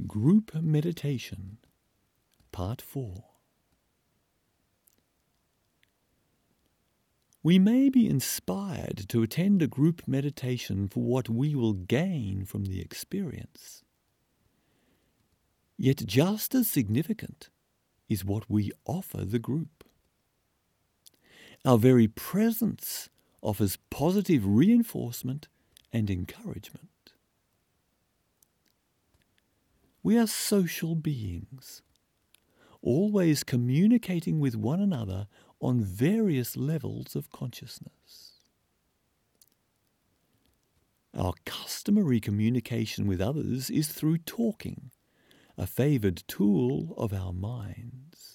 Group Meditation, Part 4. We may be inspired to attend a group meditation for what we will gain from the experience. Yet just as significant is what we offer the group. Our very presence offers positive reinforcement and encouragement. We are social beings, always communicating with one another on various levels of consciousness. Our customary communication with others is through talking, a favoured tool of our minds.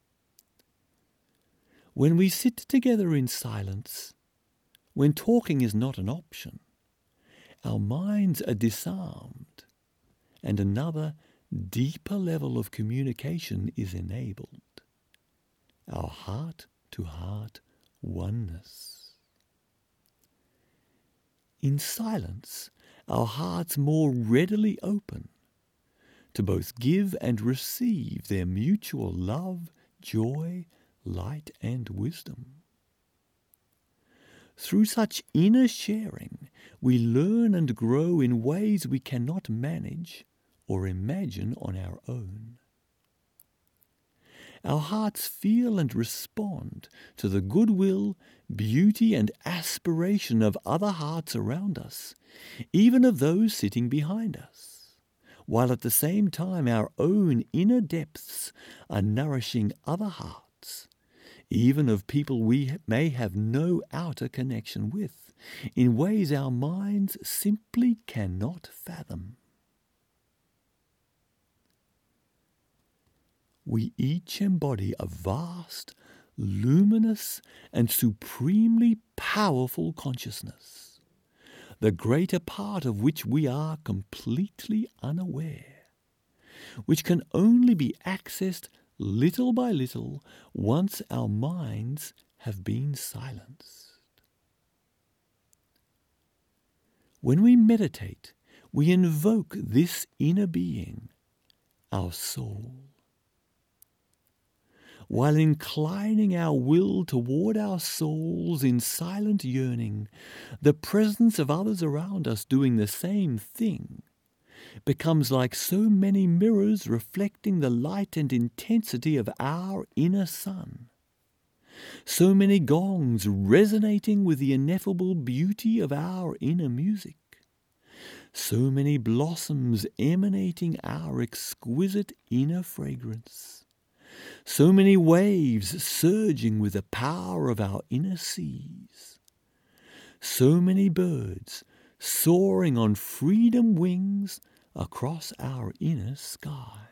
When we sit together in silence, when talking is not an option, our minds are disarmed, and another, deeper level of communication is enabled. Our heart-to-heart oneness. In silence, our hearts more readily open to both give and receive their mutual love, joy, light, and wisdom. Through such inner sharing, we learn and grow in ways we cannot manage or imagine on our own. Our hearts feel and respond to the goodwill, beauty, and aspiration of other hearts around us, even of those sitting behind us, while at the same time our own inner depths are nourishing other hearts, even of people we may have no outer connection with, in ways our minds simply cannot fathom. We each embody a vast, luminous, and supremely powerful consciousness, the greater part of which we are completely unaware, which can only be accessed little by little once our minds have been silenced. When we meditate, we invoke this inner being, our soul. While inclining our will toward our souls in silent yearning, the presence of others around us doing the same thing becomes like so many mirrors reflecting the light and intensity of our inner sun. So many gongs resonating with the ineffable beauty of our inner music. So many blossoms emanating our exquisite inner fragrance. So many waves surging with the power of our inner seas. So many birds soaring on freedom wings across our inner sky.